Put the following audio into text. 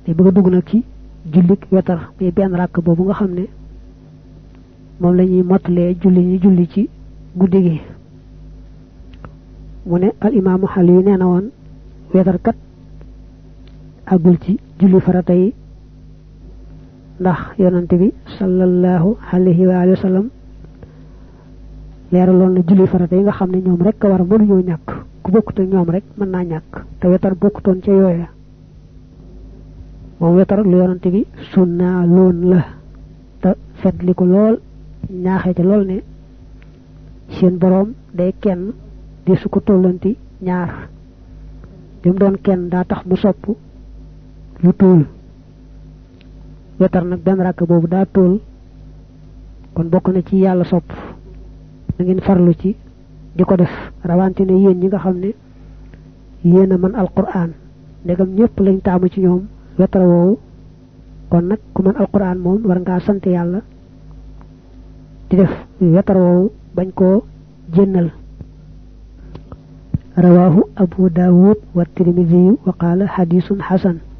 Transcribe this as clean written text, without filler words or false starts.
day bëgg dugg nak ci jullik wetar muy benn rakk boobu nga xam ne moom la ñuy mottalee julli ci guddi gi mu ne al imaamu xali yu nee na woon wetar kat àggul ci julli farata yi ndax yonante bi sallallahu alayhi wa sallam leeraloon na julli farata yi nga xam ne ñoom rek war mënuñoo ñàkk ku bokkut ak ñoom rek mën naa ñàkk te wetar bokkutoon ca yooya moom wetar lu yonante bi sunna loon la te fetli ko lool ñaaxee ci lool ne seen boroom day kenn di su ko tollanti ñaar lim doon kenn daa tax mu sopp lu tuul wetar nag benn rakk boobu daa tuul kon bokk na ci yàlla sopp na ngeen farlu ci di ko def rawante ne yéen ñi nga xam ne yéen a man alquran ndegam ñëpp lañ taamu ci ñoom wetar woowu kon nag ku man alquran moom war ngaa sant yàlla di def wetar woowu bañ koo jénnal رواه أبو داود والترمذي وقال حديث حسن